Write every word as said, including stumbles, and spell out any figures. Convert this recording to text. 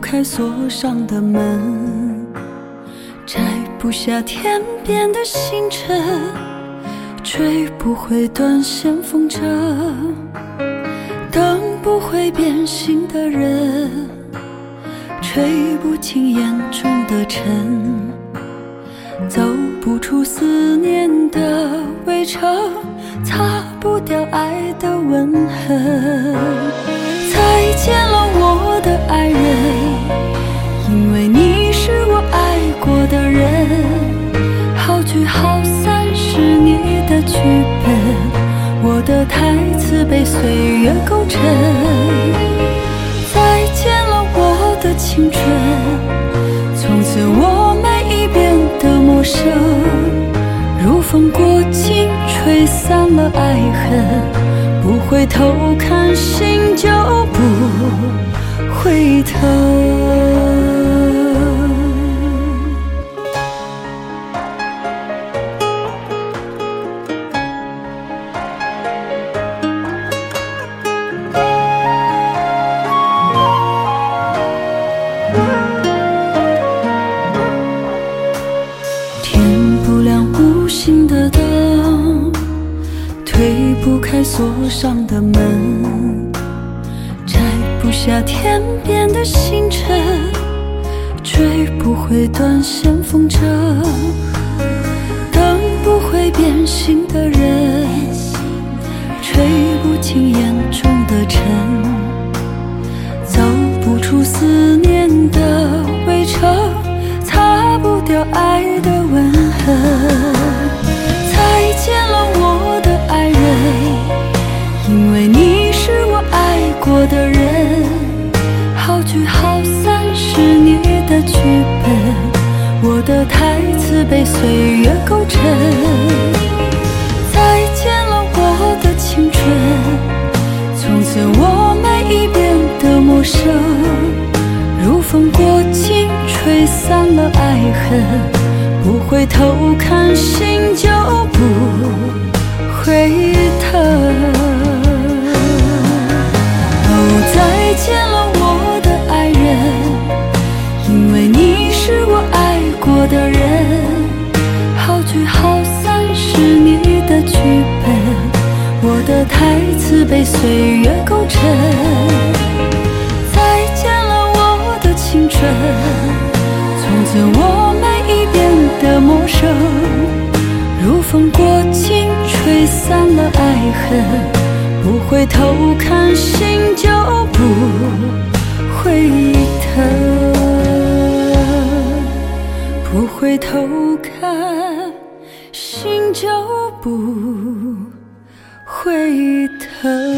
开锁上的门，摘不下天边的星辰，追不回短线风筝，等不回变心的人，吹不进眼中的尘，走不出思念的围城，擦不掉爱的吻痕。再见了我的爱人，因为你是我爱过的人，好聚好散是你的剧本，我的台词被岁月勾陈。再见了我的青春，从此我每一遍的陌生，如风过境吹散了爱恨，不回头看心就不回头。的灯推不开锁上的门，摘不下天边的星辰，追不回短线风筝，等不回变心的人，吹不进眼中的尘，走不出思念的围城，擦不掉爱的吻痕。再见了我的爱人，因为你是我爱过的人，好聚好散是你的剧本，我的台词被岁月勾陈。再见了我的青春，从此我每一遍的陌生，如风过境吹散了爱恨，不回头看心就不回头。哦，再见了我的爱人，因为你是我爱过的人，好聚好散是你的剧本，我的台词被岁月勾陈。再见了我的青春，从此我每一遍的陌生，如风过境吹散了爱恨，不回头看心就不回头，不回头看心就不回头。